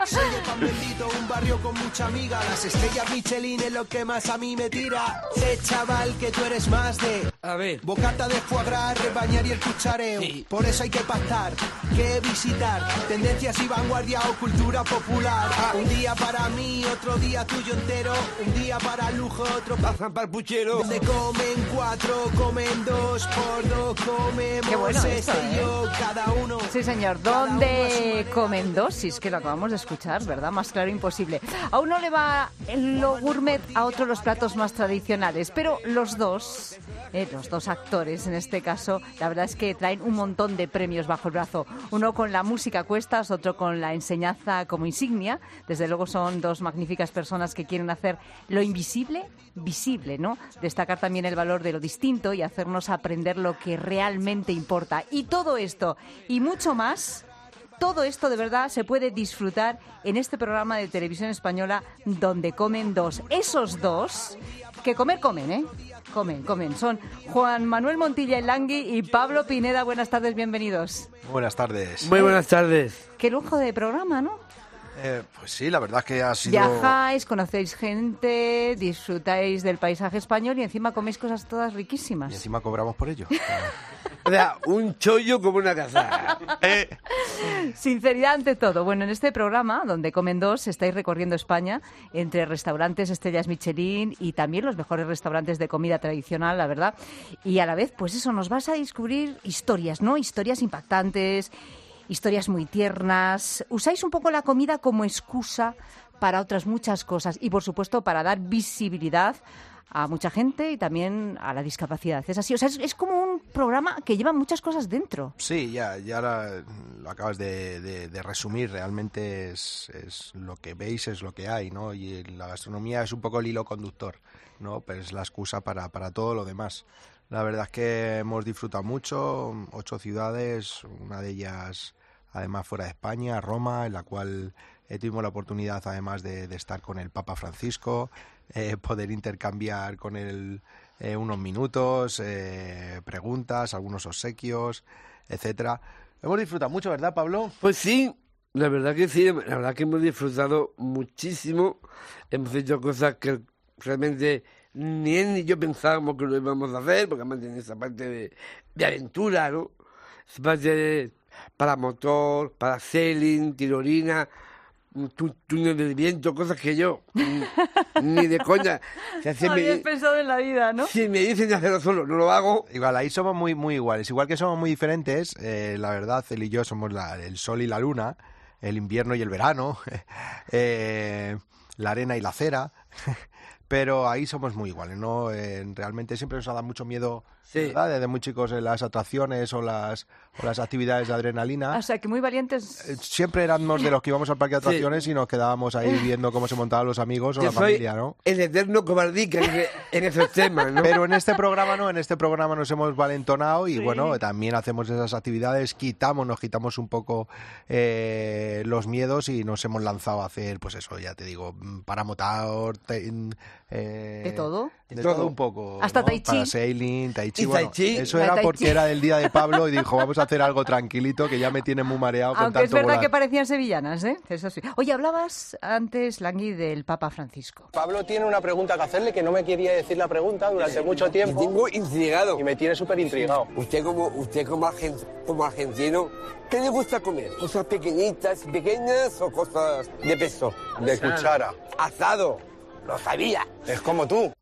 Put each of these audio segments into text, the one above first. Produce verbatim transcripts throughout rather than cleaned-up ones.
Soy el pan bendito, un barrio con mucha amiga. Las estrellas Michelin es lo que más a mí me tira. Sé, chaval, que tú eres más de... A ver. Bocata de foie gras, rebañar y el cuchareo. Sí. Por eso hay que pactar, que visitar tendencias y vanguardia o cultura popular. Ah. Un día para mí, otro día tuyo entero. Un día para lujo, otro para para el puchero. Donde comen cuatro, comen dos, por dos comemos. Qué bueno este esto, y ¿eh? yo, cada uno. Sí, señor. ¿Dónde comen dos? Si es que lo acabamos de escuchar, ¿verdad? Más claro imposible. A uno le va lo gourmet, a otro los platos más tradicionales, pero los dos, eh, los dos actores en este caso, la verdad es que traen un montón de premios bajo el brazo. Uno con la música a cuestas, otro con la enseñanza como insignia. Desde luego son dos magníficas personas que quieren hacer lo invisible visible, ¿no? Destacar también el valor de lo distinto y hacernos aprender lo que realmente importa. Y todo esto y mucho más... Todo esto de verdad se puede disfrutar en este programa de televisión española Donde comen dos. Esos dos, que comer comen, ¿eh? Comen, comen. Son Juan Manuel Montilla y Langui y Pablo Pineda. Buenas tardes, bienvenidos. Buenas tardes. Muy buenas tardes. Qué lujo de programa, ¿no? Eh, pues sí, la verdad es que ha sido... Viajáis, conocéis gente, disfrutáis del paisaje español y encima coméis cosas todas riquísimas. Y encima cobramos por ello. O sea, un chollo como una casa. eh. Sinceridad ante todo. Bueno, en este programa, Donde comen dos, estáis recorriendo España entre restaurantes estrellas Michelin y también los mejores restaurantes de comida tradicional, la verdad. Y a la vez, pues eso, nos vas a descubrir historias, ¿no? Historias impactantes, historias muy tiernas. Usáis un poco la comida como excusa para otras muchas cosas y, por supuesto, para dar visibilidad a mucha gente y también a la discapacidad. Es así, o sea, es, es como un programa que lleva muchas cosas dentro. Sí, ya, ya la, lo acabas de, de, de resumir. Realmente es, es lo que veis, es lo que hay, ¿no? Y la gastronomía es un poco el hilo conductor, ¿no? Pero es la excusa para, para todo lo demás. La verdad es que hemos disfrutado mucho, ocho ciudades, una de ellas además fuera de España, Roma, en la cual eh, tuvimos la oportunidad además de, de estar con el Papa Francisco, eh, poder intercambiar con él eh, unos minutos, eh, preguntas, algunos obsequios, etcétera. Hemos disfrutado mucho, ¿verdad, Pablo? Pues sí, la verdad que sí, la verdad que hemos disfrutado muchísimo. Hemos hecho cosas que realmente ni él ni yo pensábamos que lo íbamos a hacer, porque además tiene esa parte de, de aventura, ¿no? Esa parte de, para motor, para sailing, tirolina, tú, túnel de viento, cosas que yo ni, ni de coña. O sea, si no habías me, pensado en la vida, ¿no? Si me dicen hacerlo solo, no lo hago. Igual, ahí somos muy muy iguales. Igual que somos muy diferentes, eh, la verdad, él y yo somos la, el sol y la luna, el invierno y el verano, eh, la arena y la cera. Pero ahí somos muy iguales, ¿no? Eh, realmente siempre nos ha dado mucho miedo, sí, ¿verdad? Desde muy chicos en las atracciones o las o las actividades de adrenalina. O sea, que muy valientes. Eh, siempre éramos de los que íbamos al parque de atracciones, sí, y nos quedábamos ahí viendo cómo se montaban los amigos o Yo la familia, ¿no? El eterno cobardica en, en esos temas, ¿no? Pero en este programa no, en este programa nos hemos valentonado y, sí, bueno, también hacemos esas actividades, quitamos, nos quitamos un poco eh, los miedos y nos hemos lanzado a hacer, pues eso, ya te digo, paramotor, te, Eh, ¿De todo? De, de todo, todo un poco. Hasta ¿no? tai chi. Para sailing, tai chi. Bueno, tai chi. Eso la era tai porque chi. Era el día de Pablo y dijo, vamos a hacer algo tranquilito que ya me tiene muy mareado con Aunque tanto es verdad volar. que parecían sevillanas, ¿eh? Eso sí. Oye, hablabas antes, Langui, del Papa Francisco. Pablo tiene una pregunta que hacerle que no me quería decir la pregunta durante mucho tiempo. Me tengo intrigado. Y me tiene súper intrigado. Usted como, usted como, argent, como argentino, ¿qué le gusta comer? ¿Cosas pequeñitas, pequeñas o cosas de peso? De cuchara. Asado. Lo sabía. Es como tú.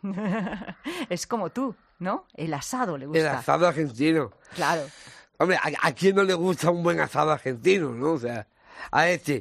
Es como tú, ¿no? El asado le gusta. El asado argentino. Claro. Hombre, ¿a, a quién no le gusta un buen asado argentino, no? O sea, a este.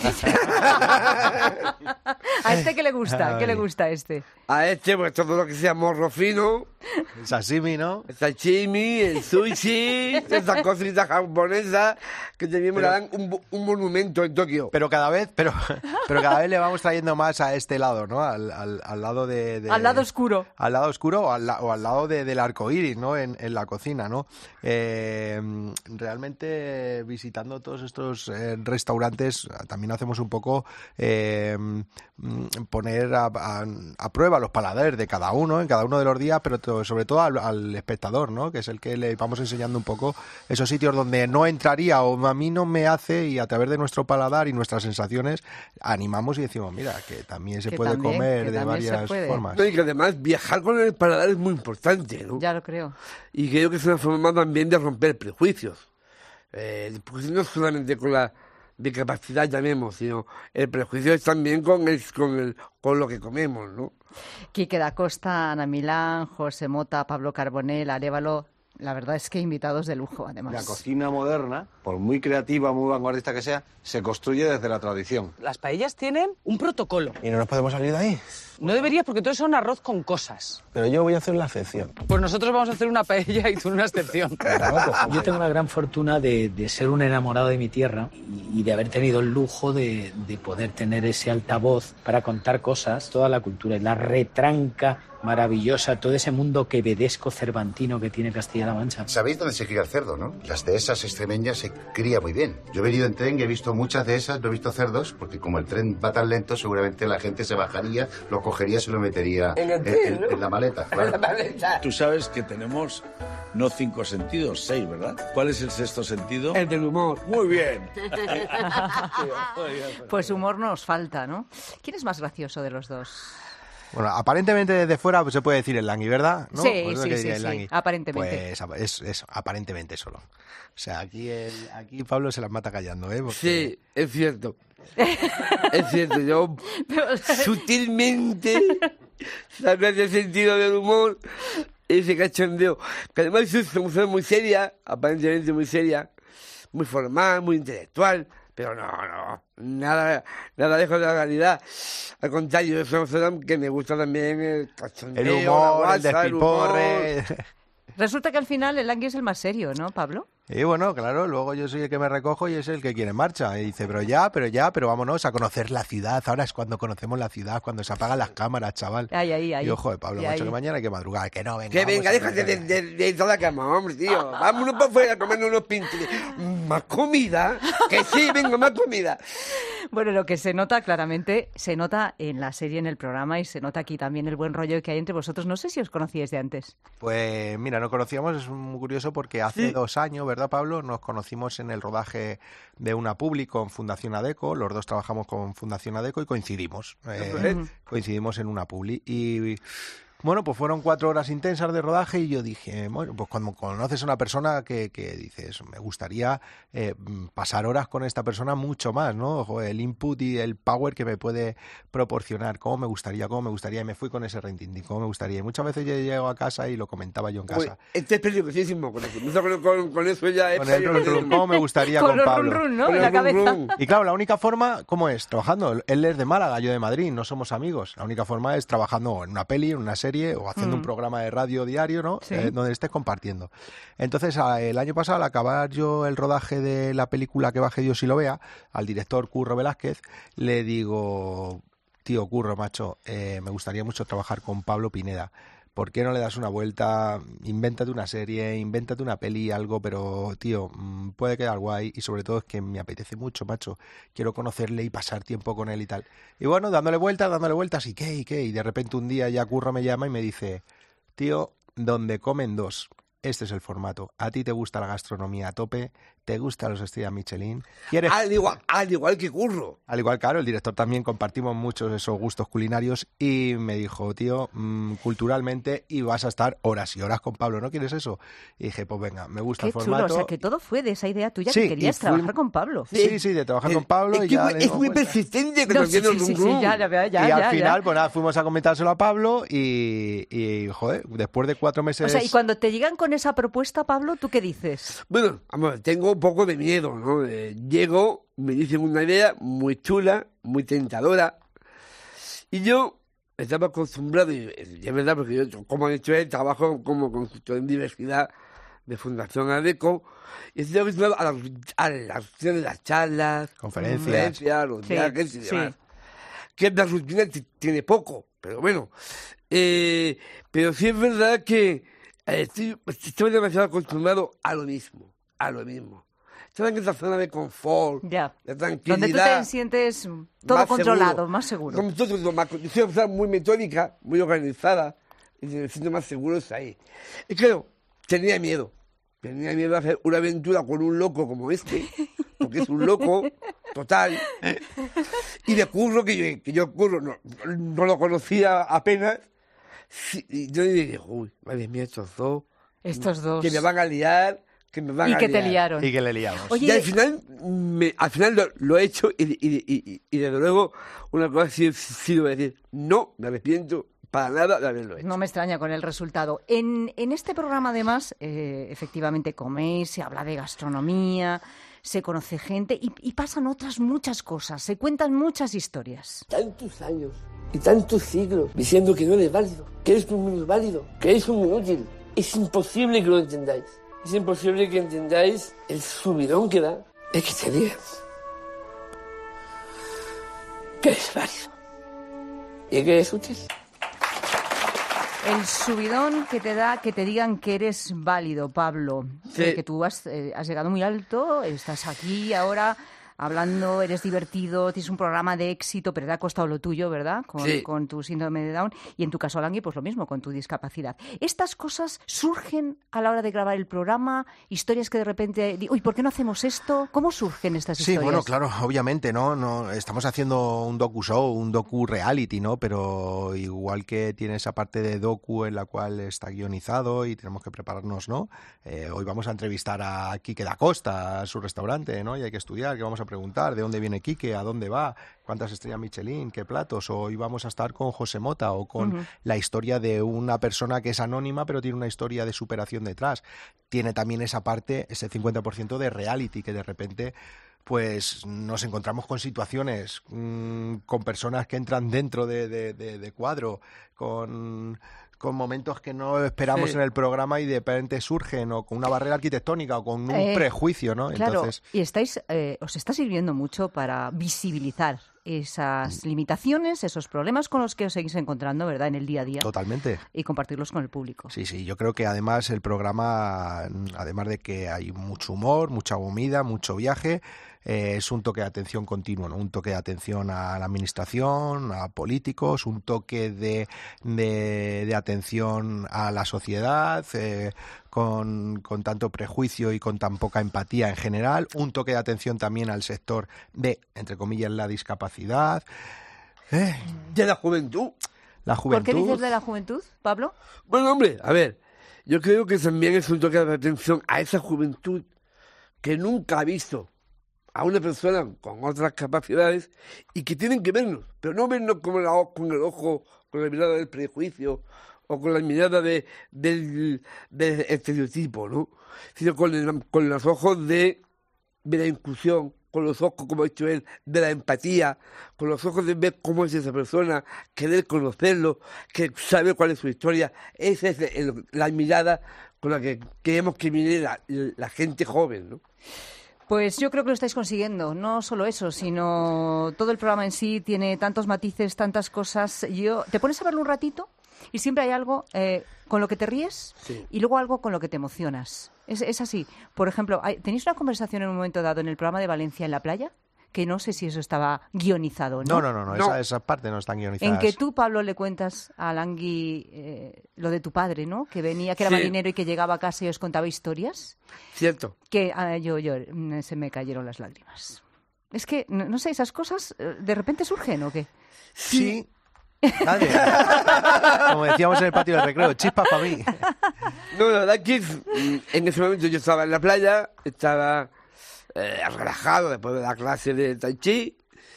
¿A este qué le gusta? ¿Qué le gusta a este? A este, pues todo lo que sea morro fino. El sashimi, ¿no? El sashimi, el sushi, esas cositas japonesas que también me dan un, un monumento en Tokio. Pero cada vez, pero, pero cada vez le vamos trayendo más a este lado, ¿no? Al, al, al lado de, de... Al lado oscuro. Al lado oscuro o al, o al lado de, del arco iris, ¿no? En, en la cocina, ¿no? Eh, realmente visitando todos estos eh, restaurantes restaurantes también hacemos un poco eh, poner a, a, a prueba los paladares de cada uno, en cada uno de los días, pero to, sobre todo al, al espectador, ¿no? Que es el que le vamos enseñando un poco esos sitios donde no entraría o a mí no me hace, y a través de nuestro paladar y nuestras sensaciones animamos y decimos, mira, que también se que puede también, comer que de varias formas. No, y que además viajar con el paladar es muy importante, ¿no? Ya lo creo. Y creo que es una forma también de romper prejuicios. Eh, el prejuicio no es solamente con la discapacidad, llamemos, sino el prejuicio es también con el, con el, con lo que comemos, ¿no? Quique da Costa, Ana Milán, José Mota, Pablo Carbonell, Arévalo. La verdad es que invitados de lujo, además. La cocina moderna, por muy creativa, muy vanguardista que sea, se construye desde la tradición. Las paellas tienen un protocolo. ¿Y no nos podemos salir de ahí? No deberías, porque todo son arroz con cosas. Pero yo voy a hacer la excepción. Pues nosotros vamos a hacer una paella y tú una excepción. Yo tengo la gran fortuna de, de ser un enamorado de mi tierra y, y de haber tenido el lujo de, de poder tener ese altavoz para contar cosas, toda la cultura, la retranca maravillosa, todo ese mundo quevedesco cervantino que tiene Castilla-La Mancha. Sabéis dónde se cría el cerdo, ¿no? Las dehesas extremeñas se cría muy bien. Yo he venido en tren y he visto muchas dehesas, no he visto cerdos, porque como el tren va tan lento, seguramente la gente se bajaría, lo cogería y se lo metería en, el tren, en, ¿no? en la maleta. Claro. En la maleta. Tú sabes que tenemos no cinco sentidos, seis, ¿verdad? ¿Cuál es el sexto sentido? El del humor. Muy bien. Pues humor nos falta, ¿no? ¿Quién es más gracioso de los dos? Bueno, aparentemente desde fuera pues, se puede decir el Langui, ¿verdad? ¿No? Sí, Pues sí, que sí, el sí, Langui. aparentemente. Pues es eso, aparentemente solo. O sea, aquí, el, aquí Pablo se las mata callando, ¿eh? Porque... Sí, es cierto. Es cierto, yo sutilmente sabré ese sentido del humor, ese cachondeo, que además es una mujer muy seria, aparentemente muy seria, muy formal, muy intelectual, pero no, no, nada, nada lejos de la realidad. Al contrario, es una persona que me gusta también el cachondeo, el humor, la guasa, el despiporre. El humor. Resulta que al final el Langui es el más serio, ¿no, Pablo? Y bueno, claro, luego yo soy el que me recojo y es el que quiere marcha. Y dice, pero ya, pero ya, pero vámonos a conocer la ciudad. Ahora es cuando conocemos la ciudad, cuando se apagan las cámaras, chaval. Ahí, ahí, ahí. Y ojo, de Pablo, Y macho, ahí. que mañana hay que madrugar, que no, venga. Que venga, vamos a déjate de, comer. de, de toda la cama, hombre, tío. Vámonos para afuera a comer unos pinches. ¿Más comida? Que sí, venga, más comida. Bueno, lo que se nota claramente, se nota en la serie, en el programa, y se nota aquí también el buen rollo que hay entre vosotros. No sé si os conocíais de antes. Pues mira, nos conocíamos, es muy curioso porque hace Sí. dos años, ¿verdad, Pablo? Nos conocimos en el rodaje de una publi con Fundación Adeco, los dos trabajamos con Fundación Adeco y coincidimos, eh, Ujú. coincidimos en una publi y... Bueno, pues fueron cuatro horas intensas de rodaje y yo dije, bueno, pues cuando conoces a una persona que, que dices, me gustaría eh, pasar horas con esta persona mucho más, ¿no? Joder, el input y el power que me puede proporcionar, cómo me gustaría, cómo me gustaría, y me fui con ese rentintín, cómo me gustaría. Y muchas veces yo llego a casa y lo comentaba yo en casa. Uy, este es peligrosísimo con eso. Empieza con, con, con eso ya es Con el run, run, peligrosísimo. cómo me gustaría Con con, los Pablo. run, run, ¿no? Con En el la run, cabeza. run. Y claro, la única forma, ¿cómo es? Trabajando. Él es de Málaga, yo de Madrid, no somos amigos. La única forma es trabajando en una peli, en una serie o haciendo Mm. un programa de radio diario, ¿no? Sí. Eh, donde estés compartiendo. Entonces, a- el año pasado, al acabar yo el rodaje de la película Que baje Dios y lo vea, al director Curro Velázquez, le digo, tío Curro, macho, eh, me gustaría mucho trabajar con Pablo Pineda. ¿Por qué no le das una vuelta? Invéntate una serie, invéntate una peli, algo, pero, tío, mmm, puede quedar guay y sobre todo es que me apetece mucho, macho. Quiero conocerle y pasar tiempo con él y tal. Y bueno, dándole vueltas, dándole vueltas, ¿y qué, y qué? Y de repente un día ya Curro me llama y me dice, tío, donde comen dos, este es el formato. A ti te gusta la gastronomía a tope, te gustan los estrellas Michelin, quieres... Al igual, al igual que Curro. Al igual, claro, el director también compartimos muchos esos gustos culinarios y me dijo, tío, mmm, culturalmente y vas a estar horas y horas con Pablo, ¿no quieres eso? Y dije, pues venga, me gusta Qué el chulo, formato. o sea, que todo fue de esa idea tuya Sí, que y querías fui- trabajar con Pablo. Sí, sí, de trabajar con Pablo Es, y que ya muy- le es dimos muy vueltas. persistente que No, nos sí, viene sí, el sí, rum, sí, rum. ya, ya, ya, y ya, al ya. final, pues nada, fuimos a comentárselo a Pablo y, y, joder, después de cuatro meses... O sea, y cuando te llegan con esa propuesta, Pablo, ¿tú qué dices? Bueno, vamos, tengo un poco de miedo, ¿no? Eh, llego, me dicen una idea muy chula, muy tentadora, y yo estaba acostumbrado, y y es verdad, porque yo, como he dicho, él, trabajo como consultor en diversidad de Fundación Adeco, y estoy acostumbrado a la, a la rutina de las charlas, Conferencias. conferencias, los Sí, viajes y sí. demás. Que la rutina t- tiene poco, pero bueno. Eh, pero sí es verdad que eh, estoy, estoy demasiado acostumbrado a lo mismo, a lo mismo. estás en esa zona de confort, ya. de tranquilidad. Donde tú te sientes todo más controlado, seguro. más seguro. Como todo, todo más, yo soy una persona muy metódica, muy organizada, y me siento más seguro es ahí. Y claro, tenía miedo. Tenía miedo de hacer una aventura con un loco como este, porque es un loco total. Y de curro, que yo, que yo curro, no, no lo conocía apenas. Y yo dije, uy, madre mía, estos dos. Estos dos. Que me van a liar, que me van y a que liar. te liaron. Y que le liamos. Oye, y al final, me, al final lo, lo he hecho y, y, y, y desde luego una cosa sí he sido decir, no me arrepiento para nada de haberlo hecho. no me extraña con el resultado. En, en este programa, además, eh, efectivamente coméis, se habla de gastronomía, se conoce gente y, y pasan otras muchas cosas, se cuentan muchas historias. Tantos años y tantos siglos diciendo que no eres válido, que eres un minusválido, que eres un inútil. Es imposible que lo entendáis. Es imposible que entendáis el subidón que da el que te digan que eres válido y que eres útil. El subidón que te da que te digan que eres válido, Pablo. Sí. Eh, que tú has, eh, has llegado muy alto, estás aquí ahora hablando, eres divertido, tienes un programa de éxito, pero te ha costado lo tuyo, ¿verdad? Con, Sí. con tu síndrome de Down. Y en tu caso, Langui, pues lo mismo, con tu discapacidad. ¿Estas cosas surgen a la hora de grabar el programa? ¿Historias que de repente... Uy, ¿por qué no hacemos esto? ¿Cómo surgen estas Sí, historias? bueno, claro, obviamente, ¿no? no Estamos haciendo un docu-show, un docu-reality, ¿no? Pero igual que tiene esa parte de docu en la cual está guionizado y tenemos que prepararnos, ¿no? Eh, hoy vamos a entrevistar a Quique da Costa, a su restaurante, ¿no? Y hay que estudiar, que vamos a preguntar de dónde viene Quique, a dónde va, cuántas estrellas Michelin, qué platos. Hoy vamos a estar con José Mota o con uh-huh. la historia de una persona que es anónima pero tiene una historia de superación detrás. Tiene también esa parte, ese cincuenta por ciento de reality que de repente pues nos encontramos con situaciones, mmm, con personas que entran dentro de, de, de, de cuadro, con... con momentos que no esperamos sí. en el programa y de repente surgen, o con una barrera arquitectónica o con un eh, prejuicio, ¿no? Claro, Entonces... y estáis, eh, os está sirviendo mucho para visibilizar esas limitaciones, esos problemas con los que os seguís encontrando, ¿verdad?, en el día a día. Totalmente. Y compartirlos con el público. Sí, sí, yo creo que además el programa, además de que hay mucho humor, mucha comida, mucho viaje, eh, es un toque de atención continuo, ¿no? Un toque de atención a la administración, a políticos, un toque de, de, de atención a la sociedad, eh, con, con tanto prejuicio y con tan poca empatía en general, un toque de atención también al sector de, entre comillas, la discapacidad. Eh. De la juventud. La juventud. ¿Por qué dices de la juventud, Pablo? Bueno, hombre, a ver, yo creo que también es un toque de atención a esa juventud que nunca ha visto a una persona con otras capacidades y que tienen que vernos, pero no vernos con el, con el ojo, con la mirada del prejuicio o con la mirada de, del, del estereotipo, ¿no? Sino con, el, con los ojos de, de la inclusión, con los ojos, como ha dicho él, de la empatía, con los ojos de ver cómo es esa persona, querer conocerlo, que saber cuál es su historia. Esa es el, la mirada con la que queremos que mire la, la gente joven, ¿no? Pues yo creo que lo estáis consiguiendo. No solo eso, sino todo el programa en sí tiene tantos matices, tantas cosas. Yo te pones a verlo un ratito y siempre hay algo eh, con lo que te ríes sí. y luego algo con lo que te emocionas. Es, es así. Por ejemplo, hay, ¿tenéis una conversación en un momento dado en el programa de Valencia en la playa? Que no sé si eso estaba guionizado, ¿no? No, no, no, no, no. Esa, esa parte no están guionizadas. En que tú, Pablo, le cuentas a Langui eh, lo de tu padre, ¿no? Que venía, que era sí. marinero y que llegaba a casa y os contaba historias. Cierto. Que ah, yo, yo, se me cayeron las lágrimas. Es que, no, no sé, esas cosas de repente surgen, ¿o qué? Sí. Nadie. Como decíamos en el patio del recreo, chispas para mí. No, la verdad que en ese momento yo estaba en la playa, estaba... Eh, relajado después de la clase de Tai Chi.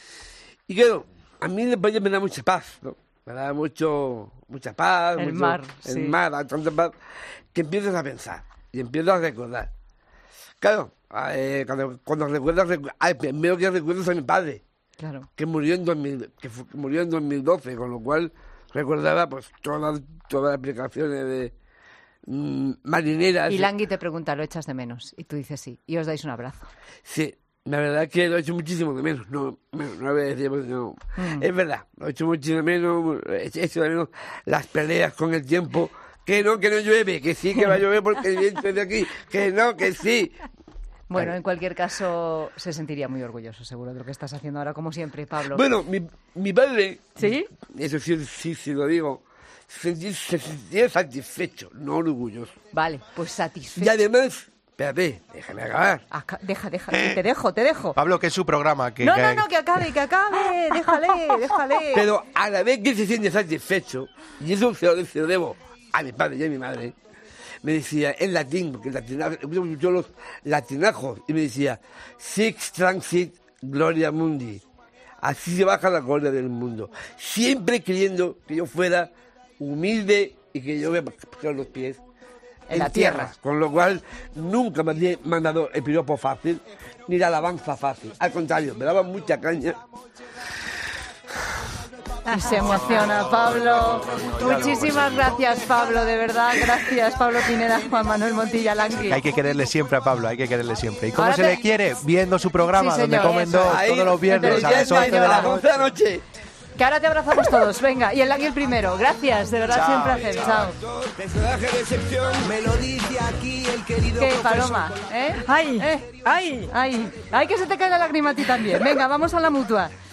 Y claro, a mí después me da mucha paz, ¿no? Me da mucho, mucha paz. El mucho, mar, El sí. mar, da tanta paz, que empiezas a pensar y empiezas a recordar. Claro, eh, cuando, cuando recuerdas, recu- el primero que recuerdas a mi padre, claro. que murió en dos mil, que, fue, que murió en dos mil doce, con lo cual recordaba pues todas, todas las aplicaciones de mmm, marineras. Y Langui te pregunta, ¿lo echas de menos? Y tú dices sí, y os dais un abrazo. Sí, la verdad es que lo he hecho muchísimo de menos. No, no, no voy a decir, pues, no. Mm. Es verdad, lo he hecho muchísimo de menos. He hecho de menos las peleas con el tiempo. Que no, que no llueve, que sí que va a llover porque el viento es de aquí. Que no, que sí. Bueno, en cualquier caso, se sentiría muy orgulloso, seguro, de lo que estás haciendo ahora, como siempre, Pablo. Bueno, mi, mi padre, ¿sí? Eso sí, sí, sí lo digo, se, se sentía satisfecho, no orgulloso. Vale, pues satisfecho. Y además, espérate, déjame acabar. Acá, deja, deja, te dejo, te dejo. Pablo, que es su programa. Que, no, que... no, no, que acabe, que acabe, déjale, déjale. Pero a la vez que se siente satisfecho, y eso se lo, se lo debo a mi padre y a mi madre, me decía en latín, porque latina, yo los latinajos, y me decía, Six transit gloria mundi. Así se baja la gloria del mundo. Siempre queriendo que yo fuera humilde y que yo me pusiera los pies en, en la tierra. tierra. Con lo cual, nunca me había mandado el piropo fácil, ni la alabanza fácil. Al contrario, me daba mucha caña. Y se emociona Pablo. Muchísimas gracias, Pablo, de verdad. Gracias, Pablo Pineda, Juan Manuel Montilla Langui. Hay que quererle siempre a Pablo, hay que quererle siempre. ¿Y cómo Ahora se te... le quiere? Viendo su programa, sí, donde señor, comen eso. dos Ahí, todos los viernes a las once de la noche. noche. Que ahora te abrazamos todos, venga. Y el Langui el primero. Gracias, de verdad, Chao, siempre placer. Chao. Personaje de excepción, me lo dice aquí el querido ¿Qué, profesor. Paloma? ¿Eh? ¡Ay! ¿Eh? ¡Ay! ¡Ay! ¡Ay, que se te cae la lágrima a ti también! Venga, vamos a la mutua.